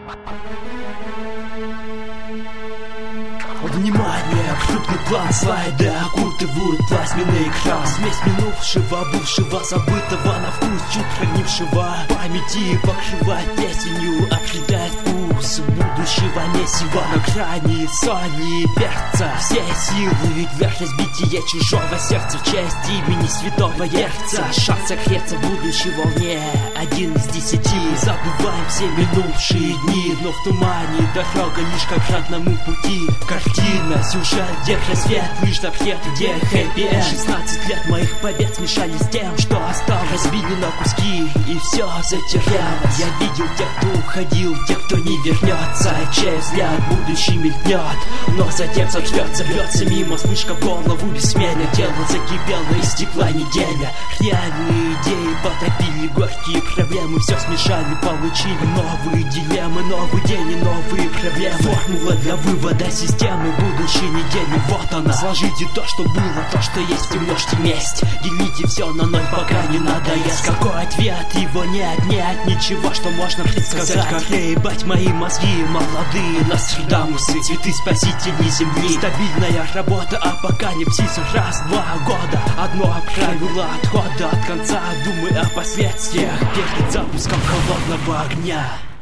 Внимание, крупный план слайда окутывают плазменный экран. Смесь минувшего, бывшего, забытого на вкус, чуть хранившего памяти покрывает плесенью, определяет вкус будущего месива. На грани сони перца все силы для разбития чужого сердца в честь имени святого Ерца. Шанс согреться в будущей волне 1 из 10. Забываем все минувшие дни, но в тумане дорога лишь к обратному пути. Картина, сюжет, где рассвет, лишь запрет, где хэппи-энд. 16 лет моих побед смешались с тем, что осталось, разбили на куски, и все затерялось. Я видел тех, кто уходил, тех, кто не вернется. Чей взгляд будущий мелькнет, но затем сотрется, бьется мимо, вспышка в голову бессмельно. Тело закипело, истекла неделя. Реальные идеи потопили горькие проблемы, все смешали, получили новые дилеммы. Новый день и новые проблемы. Формула для вывода системы будущей недели, вот она. Сложите то, что было, то, что есть, и множьте месть. Делите все на ноль, пока не надоест. Какой ответ? Его нет, нет ничего, что можно предсказать. Как ебать мои мозги, молодые Нострадамусы, цветы спасителей земли. Стабильная работа, апокалипсис раз в 2 года. Одно правило отхода от конца, думай о последствиях перед запуском холодного огня.